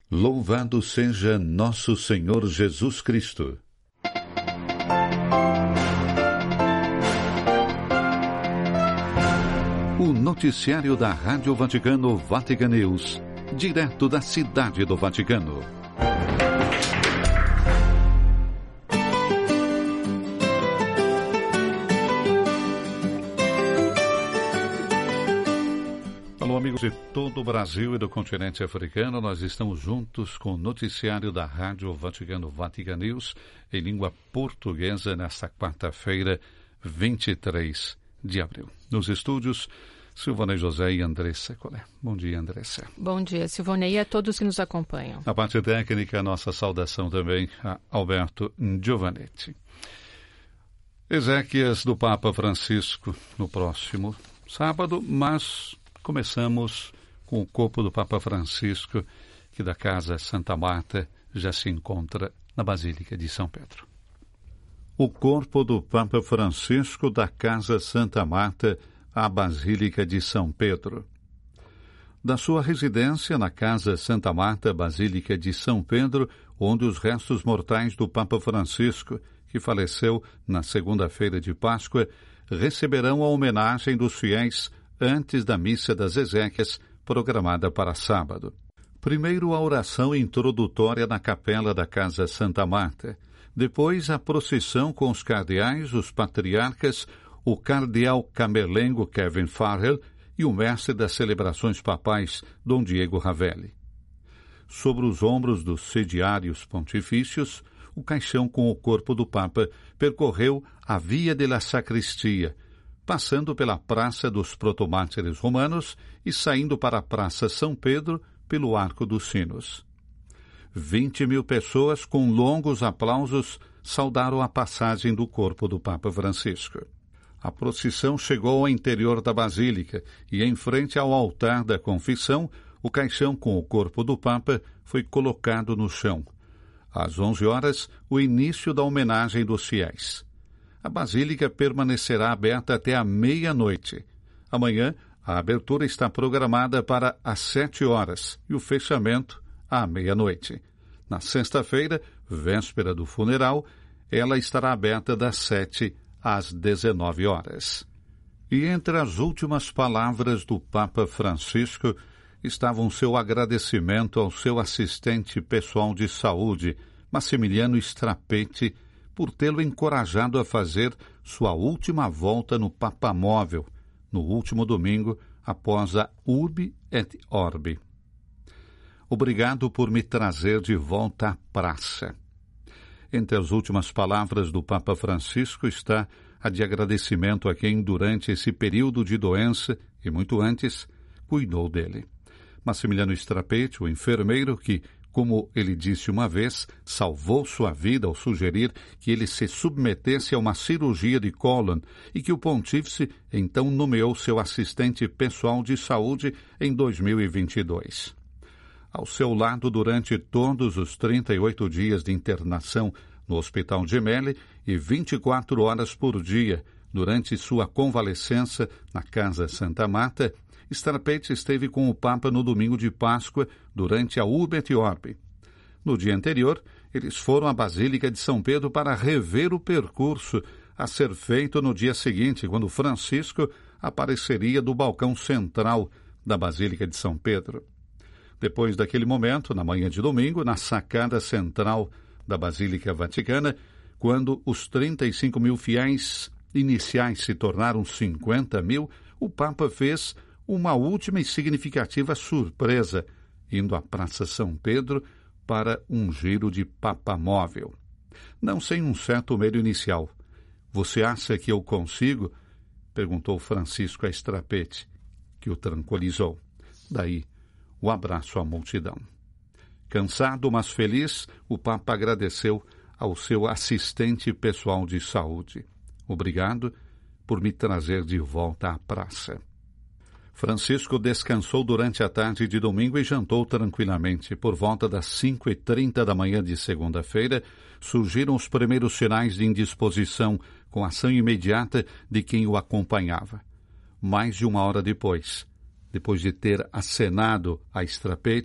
Louvado seja nosso Senhor Jesus Cristo. O noticiário da Rádio Vaticano Vatican News, direto da Cidade do Vaticano. Alô, amigos de todo o Brasil e do continente africano, nós estamos juntos com o noticiário da Rádio Vaticano Vatican News em língua portuguesa nesta quarta-feira, 23 de abril. Nos estúdios, Silvonei José e Andressa Colé. Bom dia, Andressa. Bom dia, Silvonei, e a todos que nos acompanham. Na parte técnica, nossa saudação também a Alberto Giovanetti. Exéquias do Papa Francisco no próximo sábado, mas começamos com o corpo do Papa Francisco, que da Casa Santa Marta já se encontra na Basílica de São Pedro. O corpo do Papa Francisco da Casa Santa Marta à Basílica de São Pedro. Da sua residência na Casa Santa Marta, Basílica de São Pedro, onde os restos mortais do Papa Francisco, que faleceu na segunda-feira de Páscoa, receberão a homenagem dos fiéis antes da Missa das Exéquias, programada para sábado. Primeiro, a oração introdutória na capela da Casa Santa Marta. Depois, a procissão com os cardeais, os patriarcas, o cardeal camerlengo Kevin Farrell e o mestre das celebrações papais, Dom Diego Ravelli. Sobre os ombros dos sediários pontifícios, o caixão com o corpo do Papa percorreu a Via della Sacristia, passando pela Praça dos Protomártires Romanos e saindo para a Praça São Pedro pelo Arco dos Sinos. 20.000 pessoas com longos aplausos saudaram a passagem do corpo do Papa Francisco. A procissão chegou ao interior da Basílica e, em frente ao altar da confissão, o caixão com o corpo do Papa foi colocado no chão. Às 11 horas, o início da homenagem dos fiéis. A Basílica permanecerá aberta até a meia-noite. Amanhã, a abertura está programada para às 7 horas e o fechamento à meia-noite. Na sexta-feira, véspera do funeral, ela estará aberta das 7 às 19 horas. E entre as últimas palavras do Papa Francisco estavam seu agradecimento ao seu assistente pessoal de saúde, Massimiliano Strapete, por tê-lo encorajado a fazer sua última volta no Papamóvel, no último domingo, após a Urbi et Orbi. Obrigado por me trazer de volta à praça. Entre as últimas palavras do Papa Francisco está a de agradecimento a quem, durante esse período de doença, e muito antes, cuidou dele. Massimiliano Strapete, o enfermeiro que, como ele disse uma vez, salvou sua vida ao sugerir que ele se submetesse a uma cirurgia de cólon e que o pontífice então nomeou seu assistente pessoal de saúde em 2022. Ao seu lado durante todos os 38 dias de internação no Hospital Gemelli e 24 horas por dia durante sua convalescença na Casa Santa Marta, Strapete esteve com o Papa no domingo de Páscoa durante a Urbi et Orbi. No dia anterior, eles foram à Basílica de São Pedro para rever o percurso a ser feito no dia seguinte, quando Francisco apareceria do balcão central da Basílica de São Pedro. Depois daquele momento, na manhã de domingo, na sacada central da Basílica Vaticana, quando os 35.000 fiéis iniciais se tornaram 50.000, o Papa fez uma última e significativa surpresa, indo à Praça São Pedro para um giro de papamóvel. Não sem um certo medo inicial. Você acha que eu consigo? Perguntou Francisco a Strapete, que o tranquilizou. Daí, o abraço à multidão. Cansado, mas feliz, o Papa agradeceu ao seu assistente pessoal de saúde. Obrigado por me trazer de volta à praça. Francisco descansou durante a tarde de domingo e jantou tranquilamente. Por volta das 5h30 da manhã de segunda-feira, surgiram os primeiros sinais de indisposição, com ação imediata de quem o acompanhava. Mais de uma hora depois de ter acenado a Strapete,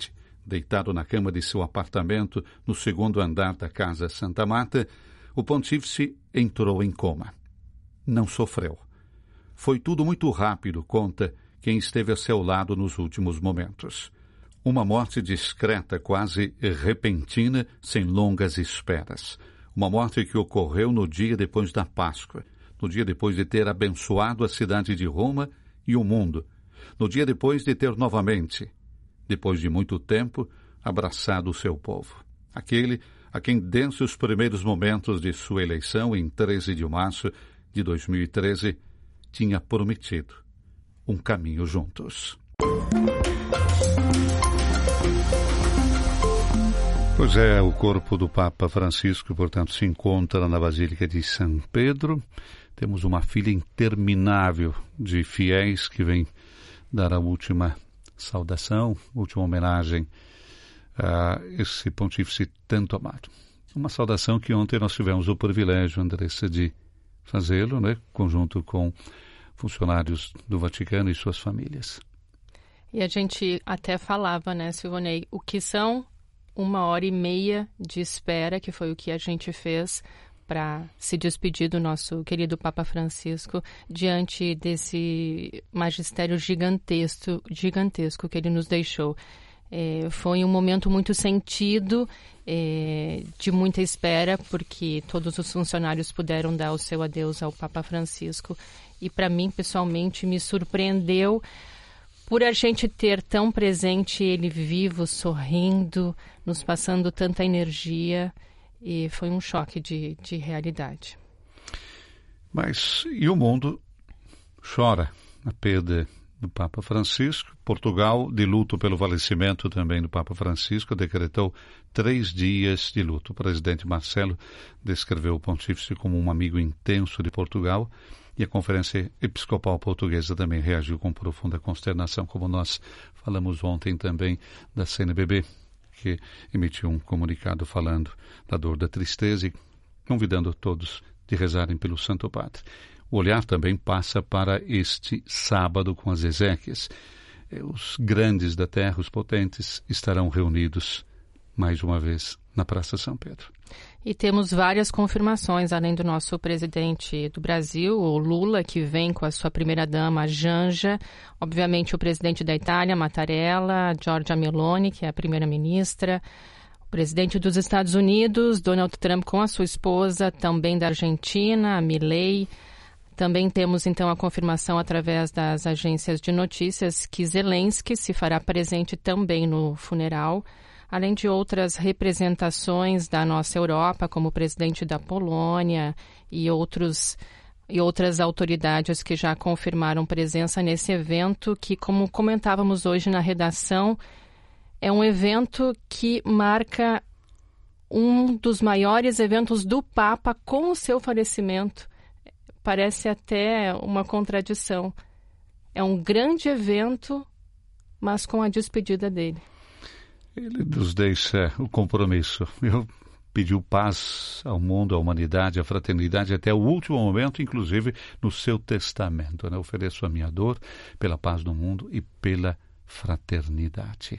deitado na cama de seu apartamento no segundo andar da Casa Santa Marta, o pontífice entrou em coma. Não sofreu. Foi tudo muito rápido, conta quem esteve a seu lado nos últimos momentos. Uma morte discreta, quase repentina, sem longas esperas. Uma morte que ocorreu no dia depois da Páscoa, no dia depois de ter abençoado a cidade de Roma e o mundo, no dia depois de ter novamente, depois de muito tempo, abraçado o seu povo. Aquele a quem, desde os primeiros momentos de sua eleição, em 13 de março de 2013, tinha prometido um caminho juntos. Pois é, o corpo do Papa Francisco, portanto, se encontra na Basílica de São Pedro. Temos uma fila interminável de fiéis que vêm dar a última saudação, última homenagem a esse pontífice tanto amado. Uma saudação que ontem nós tivemos o privilégio, Andressa, de fazê-lo, né, conjunto com funcionários do Vaticano e suas famílias. E a gente até falava, né, Silvonei, o que são 1h30 de espera, que foi o que a gente fez para se despedir do nosso querido Papa Francisco diante desse magistério gigantesco que ele nos deixou. Foi um momento muito sentido, de muita espera, porque todos os funcionários puderam dar o seu adeus ao Papa Francisco. E para mim, pessoalmente, me surpreendeu por a gente ter tão presente ele vivo, sorrindo, nos passando tanta energia. E foi um choque de realidade. Mas e o mundo chora a perda do Papa Francisco. Portugal, de luto pelo falecimento também do Papa Francisco, decretou 3 dias de luto. O presidente Marcelo descreveu o pontífice como um amigo intenso de Portugal, e a Conferência Episcopal Portuguesa também reagiu com profunda consternação, como nós falamos ontem também da CNBB, que emitiu um comunicado falando da dor, da tristeza e convidando todos de rezarem pelo Santo Padre. O olhar também passa para este sábado com as exéquias. Os grandes da terra, os potentes, estarão reunidos mais uma vez na Praça São Pedro. E temos várias confirmações, além do nosso presidente do Brasil, o Lula, que vem com a sua primeira-dama, a Janja, obviamente o presidente da Itália, Mattarella, Giorgia Meloni, que é a primeira-ministra, o presidente dos Estados Unidos, Donald Trump, com a sua esposa, também da Argentina, a Milei. Também temos, então, a confirmação através das agências de notícias que Zelensky se fará presente também no funeral, além de outras representações da nossa Europa, como o presidente da Polônia e outras autoridades que já confirmaram presença nesse evento, que, como comentávamos hoje na redação, é um evento que marca um dos maiores eventos do Papa com o seu falecimento. Parece até uma contradição. É um grande evento, mas com a despedida dele. Ele nos deixa o compromisso. Eu pediu paz ao mundo, à humanidade, à fraternidade, até o último momento, inclusive no seu testamento. Né? Ofereço a minha dor pela paz do mundo e pela fraternidade.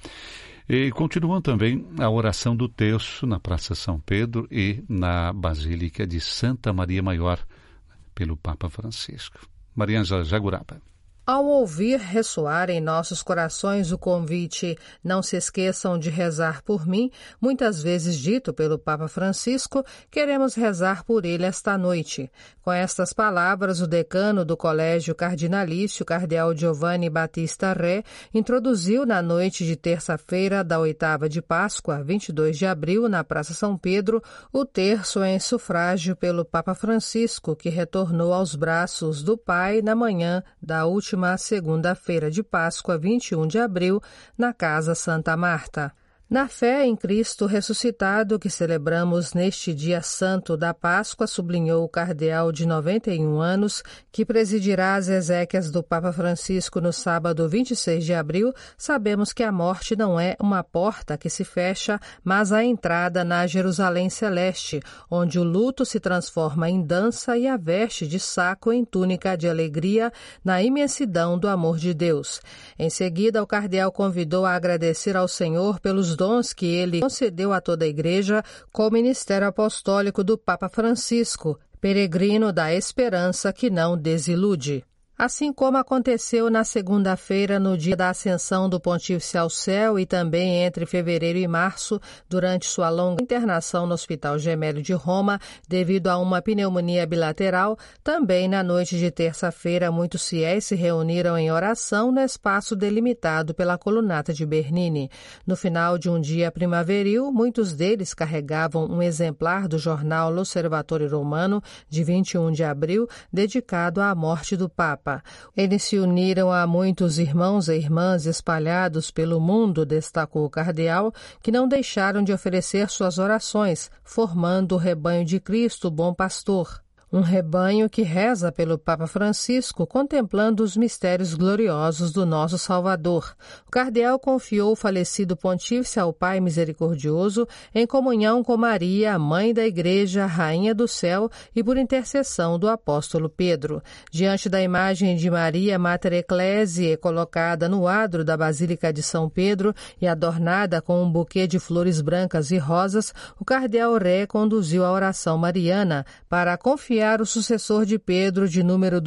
E continuam também a oração do terço na Praça São Pedro e na Basílica de Santa Maria Maior, pelo Papa Francisco. Mariângela Jaguraba. Ao ouvir ressoar em nossos corações o convite "não se esqueçam de rezar por mim", muitas vezes dito pelo Papa Francisco, queremos rezar por ele esta noite. Com estas palavras, o decano do Colégio Cardinalício, Cardeal Giovanni Battista Re, introduziu na noite de terça-feira da 8ª de Páscoa, 22 de abril, na Praça São Pedro, o terço em sufrágio pelo Papa Francisco, que retornou aos braços do Pai na manhã da última segunda-feira de Páscoa, 21 de abril, na Casa Santa Marta. Na fé em Cristo ressuscitado que celebramos neste dia santo da Páscoa, sublinhou o cardeal de 91 anos, que presidirá as exéquias do Papa Francisco no sábado 26 de abril, sabemos que a morte não é uma porta que se fecha, mas a entrada na Jerusalém Celeste, onde o luto se transforma em dança e a veste de saco em túnica de alegria na imensidão do amor de Deus. Em seguida, o cardeal convidou a agradecer ao Senhor pelos dons que ele concedeu a toda a Igreja com o ministério apostólico do Papa Francisco, peregrino da esperança que não desilude. Assim como aconteceu na segunda-feira, no dia da ascensão do Pontífice ao céu e também entre fevereiro e março, durante sua longa internação no Hospital Gemelli de Roma, devido a uma pneumonia bilateral, também na noite de terça-feira, muitos fiéis se reuniram em oração no espaço delimitado pela colunata de Bernini. No final de um dia primaveril, muitos deles carregavam um exemplar do jornal L'Osservatore Romano, de 21 de abril, dedicado à morte do Papa. Eles se uniram a muitos irmãos e irmãs espalhados pelo mundo, destacou o cardeal, que não deixaram de oferecer suas orações, formando o rebanho de Cristo, bom pastor. Um rebanho que reza pelo Papa Francisco, contemplando os mistérios gloriosos do nosso Salvador. O cardeal confiou o falecido pontífice ao Pai Misericordioso em comunhão com Maria, a Mãe da Igreja, Rainha do Céu, e por intercessão do apóstolo Pedro. Diante da imagem de Maria, Mater Ecclesiae, colocada no adro da Basílica de São Pedro e adornada com um buquê de flores brancas e rosas, o cardeal Ré conduziu a oração mariana para confiar o sucessor de Pedro, de número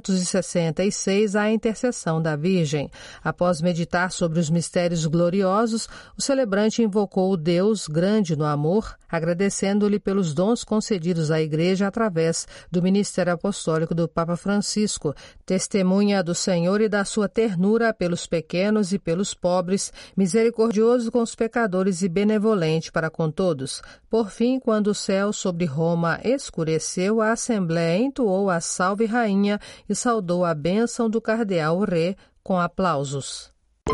266, à intercessão da Virgem. Após meditar sobre os mistérios gloriosos, o celebrante invocou o Deus grande no amor, agradecendo-lhe pelos dons concedidos à Igreja através do ministério apostólico do Papa Francisco, testemunha do Senhor e da sua ternura pelos pequenos e pelos pobres, misericordioso com os pecadores e benevolente para com todos. Por fim, quando o céu sobre Roma escureceu, a Assembleia entoou a Salve Rainha e saudou a bênção do cardeal Ré com aplausos.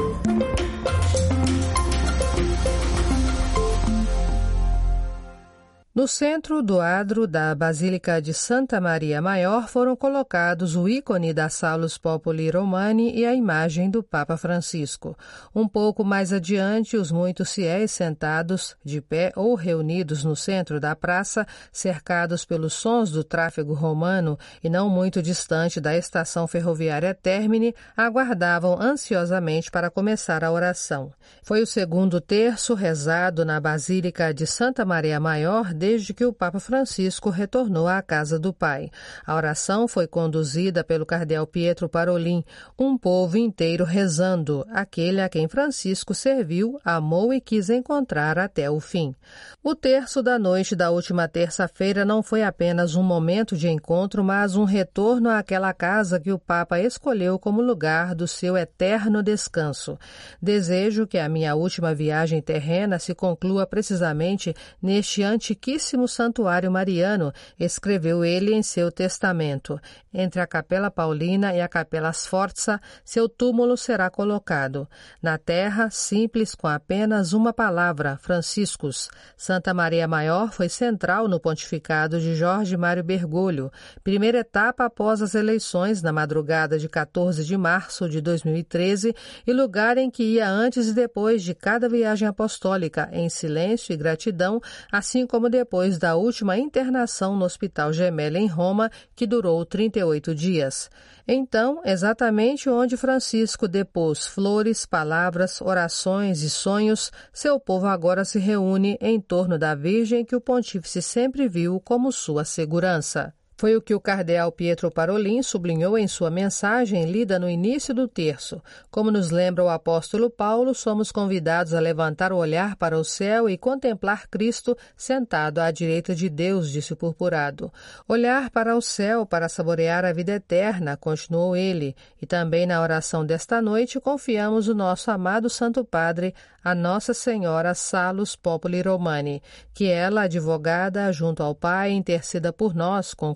No centro do adro da Basílica de Santa Maria Maior foram colocados o ícone da Salus Populi Romani e a imagem do Papa Francisco. Um pouco mais adiante, os muitos fiéis sentados, de pé ou reunidos no centro da praça, cercados pelos sons do tráfego romano e não muito distante da estação ferroviária Termini, aguardavam ansiosamente para começar a oração. Foi o segundo terço rezado na Basílica de Santa Maria Maior desde que o Papa Francisco retornou à casa do Pai. A oração foi conduzida pelo cardeal Pietro Parolin, um povo inteiro rezando, aquele a quem Francisco serviu, amou e quis encontrar até o fim. O terço da noite da última terça-feira não foi apenas um momento de encontro, mas um retorno àquela casa que o Papa escolheu como lugar do seu eterno descanso. Desejo que a minha última viagem terrena se conclua precisamente neste antiquíssimo santuário mariano, escreveu ele em seu testamento. Entre a Capela Paulina e a Capela Sforza, seu túmulo será colocado. Na terra, simples com apenas uma palavra, Franciscus. Santa Maria Maior foi central no pontificado de Jorge Mário Bergoglio, primeira etapa após as eleições na madrugada de 14 de março de 2013 e lugar em que ia antes e depois de cada viagem apostólica, em silêncio e gratidão, assim como depois da última internação no Hospital Gemelli em Roma, que durou 38 dias. Então, exatamente onde Francisco depôs flores, palavras, orações e sonhos, seu povo agora se reúne em torno da Virgem que o pontífice sempre viu como sua segurança. Foi o que o cardeal Pietro Parolin sublinhou em sua mensagem lida no início do terço. Como nos lembra o apóstolo Paulo, somos convidados a levantar o olhar para o céu e contemplar Cristo sentado à direita de Deus, disse o purpurado. Olhar para o céu para saborear a vida eterna, continuou ele, e também na oração desta noite confiamos o nosso amado Santo Padre, a Nossa Senhora Salus Populi Romani, que ela, advogada junto ao Pai, interceda por nós, concluiu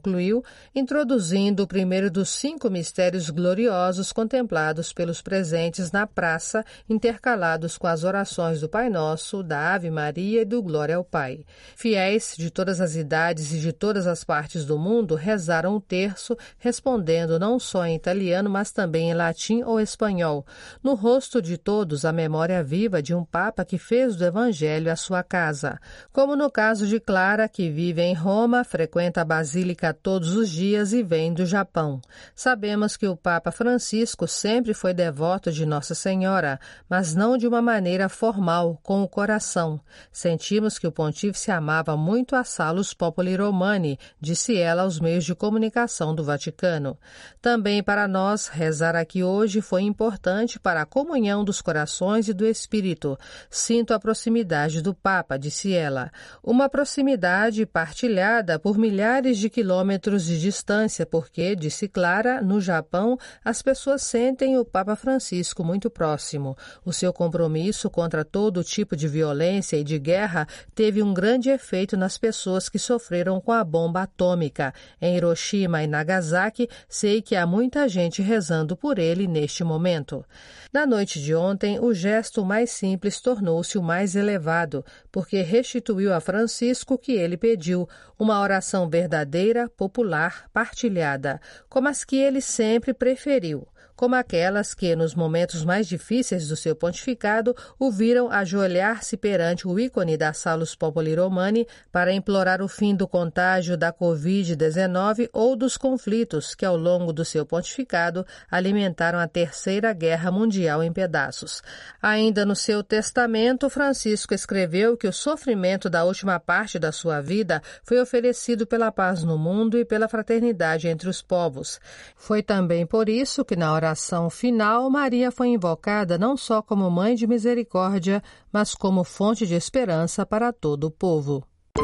concluiu, introduzindo o primeiro dos 5 mistérios gloriosos contemplados pelos presentes na praça, intercalados com as orações do Pai Nosso, da Ave Maria e do Glória ao Pai. Fiéis de todas as idades e de todas as partes do mundo rezaram o terço, respondendo não só em italiano, mas também em latim ou espanhol. No rosto de todos, a memória viva de um Papa que fez do Evangelho a sua casa. Como no caso de Clara, que vive em Roma, frequenta a Basílica todos os dias e vem do Japão. Sabemos que o Papa Francisco sempre foi devoto de Nossa Senhora, mas não de uma maneira formal, com o coração. Sentimos que o pontífice amava muito a Salus Populi Romani, disse ela aos meios de comunicação do Vaticano. Também para nós, rezar aqui hoje foi importante para a comunhão dos corações e do espírito. Sinto a proximidade do Papa, disse ela. Uma proximidade partilhada por milhares de quilômetros de distância, porque, disse Clara, no Japão, as pessoas sentem o Papa Francisco muito próximo. O seu compromisso contra todo tipo de violência e de guerra teve um grande efeito nas pessoas que sofreram com a bomba atômica. Em Hiroshima e Nagasaki, sei que há muita gente rezando por ele neste momento. Na noite de ontem, o gesto mais simples tornou-se o mais elevado, porque restituiu a Francisco o que ele pediu, uma oração verdadeira, popular, partilhada, como as que ele sempre preferiu, como aquelas que, nos momentos mais difíceis do seu pontificado, o viram ajoelhar-se perante o ícone da Salus Populi Romani para implorar o fim do contágio da Covid-19 ou dos conflitos que, ao longo do seu pontificado, alimentaram a Terceira Guerra Mundial em pedaços. Ainda no seu testamento, Francisco escreveu que o sofrimento da última parte da sua vida foi oferecido pela paz no mundo e pela fraternidade entre os povos. Foi também por isso que, na oração final, Maria foi invocada não só como Mãe de Misericórdia, mas como fonte de esperança para todo o povo.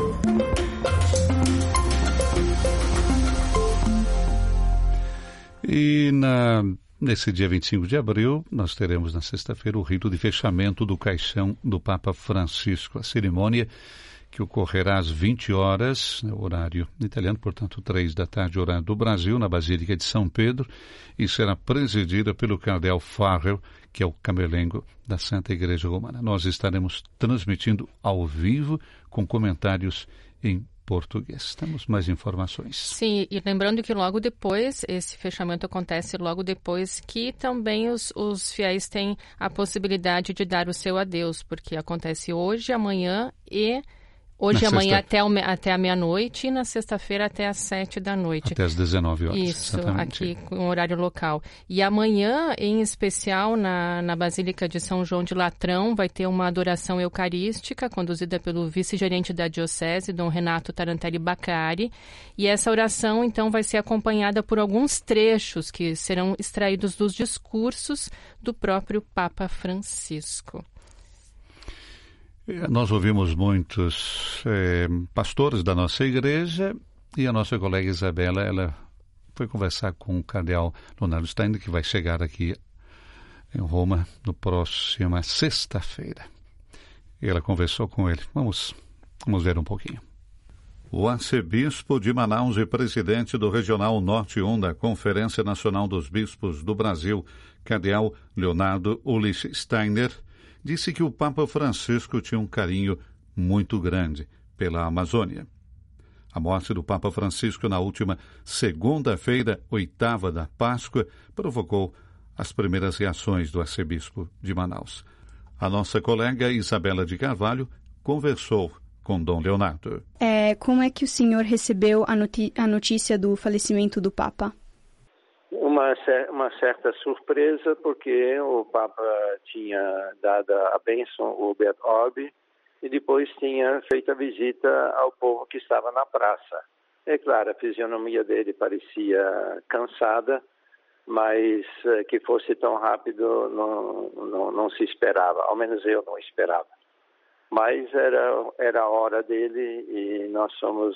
E nesse dia 25 de abril, nós teremos na sexta-feira o rito de fechamento do caixão do Papa Francisco. A cerimônia que ocorrerá às 20 horas, horário italiano, portanto 3 da tarde, horário do Brasil, na Basílica de São Pedro, e será presidida pelo cardeal Farrell, que é o camelengo da Santa Igreja Romana. Nós estaremos transmitindo ao vivo com comentários em português. Temos mais informações. Sim, e lembrando que logo depois, esse fechamento acontece logo depois que também os fiéis têm a possibilidade de dar o seu adeus, porque acontece hoje, amanhã e... Hoje e amanhã até a meia-noite e na sexta-feira até às 7 da noite. Até às 19 horas. Isso, exatamente. Aqui com horário local. E amanhã, em especial, na Basílica de São João de Latrão, vai ter uma adoração eucarística conduzida pelo vice-gerente da Diocese, Dom Renato Tarantelli Baccari. E essa oração, então, vai ser acompanhada por alguns trechos que serão extraídos dos discursos do próprio Papa Francisco. Nós ouvimos muitos pastores da nossa igreja e a nossa colega Isabela, ela foi conversar com o cardeal Leonardo Steiner, que vai chegar aqui em Roma no próxima sexta-feira. E ela conversou com ele. Vamos ver um pouquinho. O arcebispo de Manaus e presidente do Regional Norte 1 da Conferência Nacional dos Bispos do Brasil, cardeal Leonardo Ulisses Steiner, disse que o Papa Francisco tinha um carinho muito grande pela Amazônia. A morte do Papa Francisco na última segunda-feira, 8ª da Páscoa, provocou as primeiras reações do arcebispo de Manaus. A nossa colega Isabela de Carvalho conversou com Dom Leonardo. Como é que o senhor recebeu a notícia do falecimento do Papa? Uma certa surpresa, porque o Papa tinha dado a bênção ao Urbi Orbi e depois tinha feito a visita ao povo que estava na praça. É claro, a fisionomia dele parecia cansada, mas que fosse tão rápido não se esperava, ao menos eu não esperava. Mas era a hora dele e nós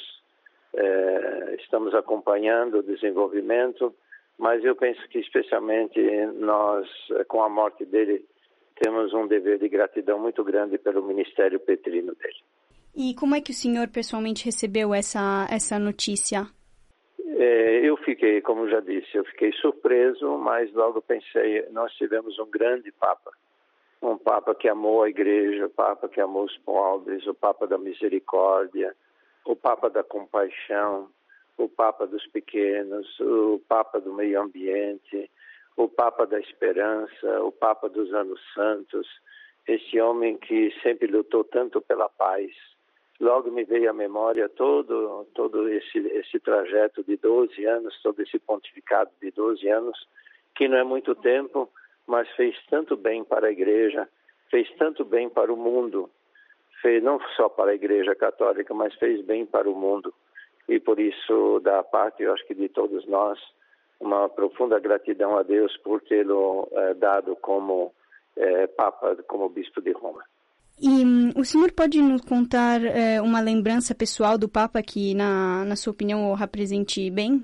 estamos acompanhando o desenvolvimento. Mas eu penso que, especialmente, nós, com a morte dele, temos um dever de gratidão muito grande pelo ministério petrino dele. E como é que o senhor pessoalmente recebeu essa notícia? Eu fiquei, como já disse, eu fiquei surpreso, mas logo pensei, nós tivemos um grande Papa. Um Papa que amou a Igreja, o Papa que amou os pobres, o Papa da misericórdia, o Papa da compaixão, o Papa dos pequenos, o Papa do meio ambiente, o Papa da esperança, o Papa dos anos santos, esse homem que sempre lutou tanto pela paz. Logo me veio à memória todo esse trajeto de 12 anos, todo esse pontificado de 12 anos, que não é muito tempo, mas fez tanto bem para a Igreja, fez tanto bem para o mundo, fez não só para a Igreja Católica, mas fez bem para o mundo. E por isso, da parte, eu acho que de todos nós, uma profunda gratidão a Deus por tê-lo dado como Papa, como Bispo de Roma. E o senhor pode nos contar uma lembrança pessoal do Papa que, na sua opinião, o represente bem?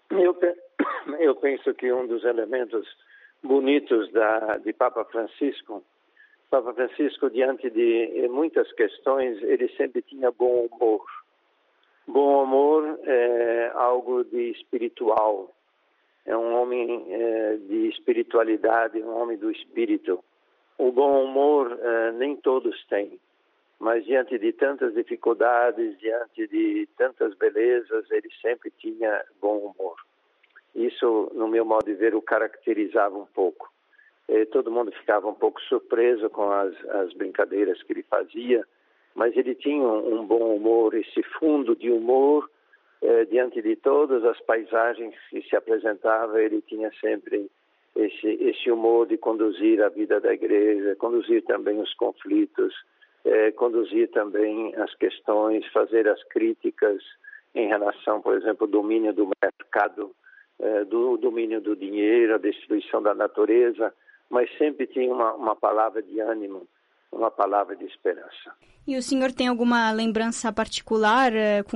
Eu penso que um dos elementos bonitos de Papa Francisco, diante de muitas questões, ele sempre tinha bom humor. Bom humor é algo de espiritual, é um homem de espiritualidade, um homem do espírito. O bom humor nem todos têm, mas diante de tantas dificuldades, diante de tantas belezas, ele sempre tinha bom humor. Isso, no meu modo de ver, o caracterizava um pouco. Todo mundo ficava um pouco surpreso com as brincadeiras que ele fazia, mas ele tinha um bom humor, esse fundo de humor, diante de todas as paisagens que se apresentava, ele tinha sempre esse humor de conduzir a vida da Igreja, conduzir também os conflitos, conduzir também as questões, fazer as críticas em relação, por exemplo, ao domínio do mercado, do domínio do dinheiro, a destruição da natureza, mas sempre tinha uma palavra de ânimo, uma palavra de esperança. E o senhor tem alguma lembrança particular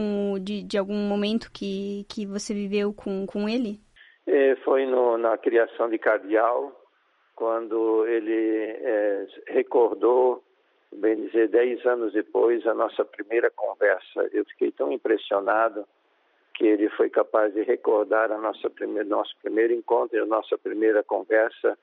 de algum momento que você viveu com ele? Foi na criação de cardeal, quando ele recordou, bem dizer, 10 anos depois, a nossa primeira conversa. Eu fiquei tão impressionado que ele foi capaz de recordar nosso primeiro encontro, a nossa primeira conversa,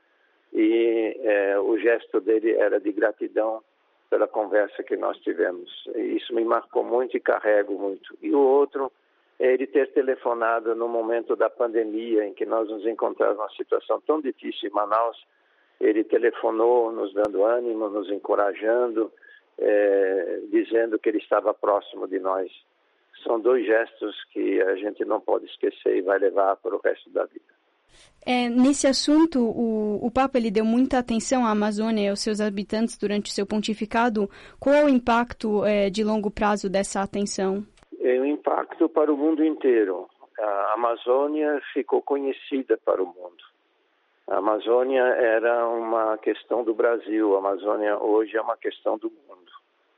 e o gesto dele era de gratidão pela conversa que nós tivemos. E isso me marcou muito e carrego muito. E o outro é ele ter telefonado no momento da pandemia, em que nós nos encontramos numa situação tão difícil em Manaus. Ele telefonou nos dando ânimo, nos encorajando, dizendo que ele estava próximo de nós. São 2 gestos que a gente não pode esquecer e vai levar para o resto da vida. Nesse assunto, o Papa ele deu muita atenção à Amazônia e aos seus habitantes durante o seu pontificado. Qual é o impacto de longo prazo dessa atenção? É um impacto para o mundo inteiro. A Amazônia ficou conhecida para o mundo. A Amazônia era uma questão do Brasil, a Amazônia hoje é uma questão do mundo.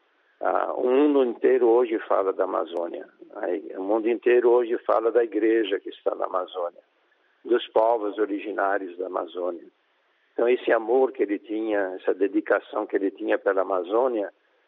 O mundo inteiro hoje fala da Amazônia. O mundo inteiro hoje fala da igreja que está na Amazônia, dos povos originários da Amazônia. Então, esse amor que ele tinha, essa dedicação que ele tinha pela Amazônia,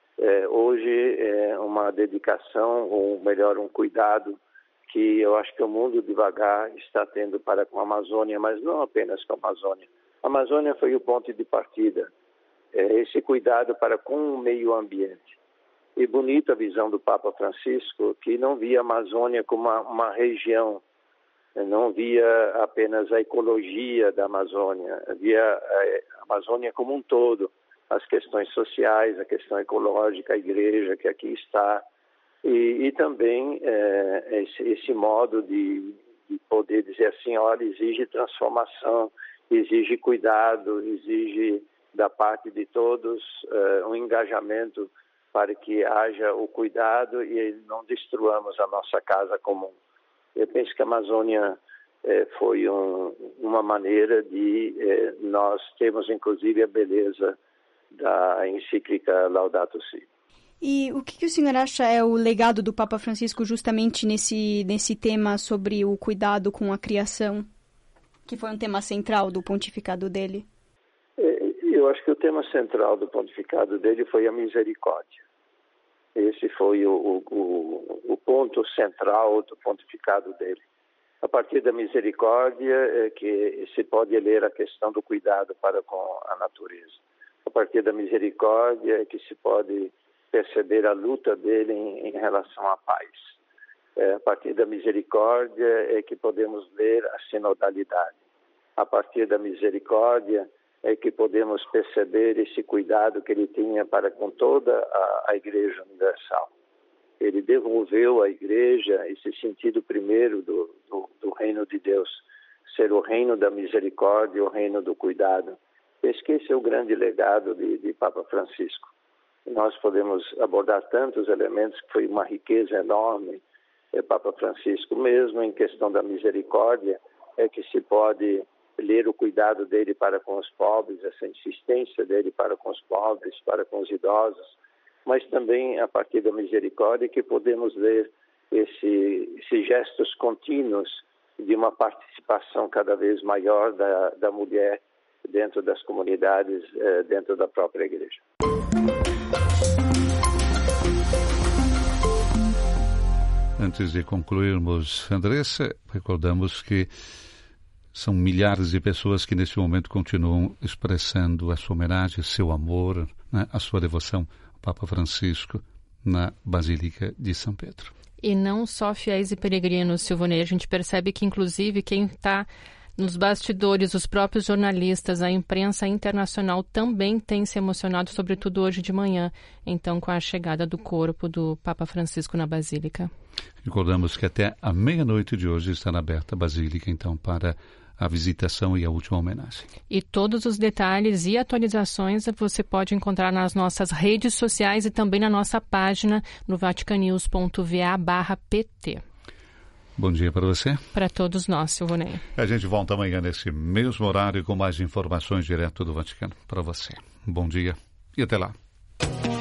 hoje é uma dedicação, ou melhor, um cuidado que eu acho que o mundo devagar está tendo para com a Amazônia, mas não apenas com a Amazônia. A Amazônia foi o ponto de partida, esse cuidado para com o meio ambiente. E bonita a visão do Papa Francisco, que não via a Amazônia como uma região, não via apenas a ecologia da Amazônia, via a Amazônia como um todo, as questões sociais, a questão ecológica, a igreja que aqui está, e também esse modo de poder dizer assim, olha, exige transformação, exige cuidado, exige da parte de todos um engajamento para que haja o cuidado e não destruamos a nossa casa comum. Eu penso que a Amazônia foi uma maneira de nós termos, inclusive, a beleza da encíclica Laudato Si. E o que o senhor acha é o legado do Papa Francisco justamente nesse tema sobre o cuidado com a criação, que foi um tema central do pontificado dele? Eu acho que o tema central do pontificado dele foi a misericórdia. Esse foi o ponto central do pontificado dele. A partir da misericórdia é que se pode ler a questão do cuidado para com a natureza. A partir da misericórdia é que se pode perceber a luta dele em relação à paz. A partir da misericórdia é que podemos ler a sinodalidade. A partir da misericórdia é que podemos perceber esse cuidado que ele tinha para com toda a Igreja Universal. Ele devolveu à Igreja esse sentido primeiro do reino de Deus, ser o reino da misericórdia, o reino do cuidado. Esse é o grande legado de Papa Francisco. Nós podemos abordar tantos elementos que foi uma riqueza enorme. Papa Francisco mesmo, em questão da misericórdia, é que se pode ler o cuidado dele para com os pobres, essa insistência dele para com os pobres, para com os idosos, mas também a partir da misericórdia que podemos ler esses gestos contínuos de uma participação cada vez maior da mulher dentro das comunidades, dentro da própria igreja. Antes de concluirmos, Andressa, recordamos que são milhares de pessoas que nesse momento continuam expressando a sua homenagem, seu amor, né, a sua devoção ao Papa Francisco na Basílica de São Pedro. E não só fiéis e peregrinos, Silvonei, a gente percebe que inclusive quem está nos bastidores, os próprios jornalistas, a imprensa internacional também tem se emocionado, sobretudo hoje de manhã, então com a chegada do corpo do Papa Francisco na Basílica. Recordamos que até a meia-noite de hoje estará aberta a Basílica, então, para a visitação e a última homenagem. E todos os detalhes e atualizações você pode encontrar nas nossas redes sociais e também na nossa página no vaticanews.va/pt. Bom dia para você. Para todos nós, Silvonei. A gente volta amanhã nesse mesmo horário com mais informações direto do Vaticano para você. Bom dia e até lá.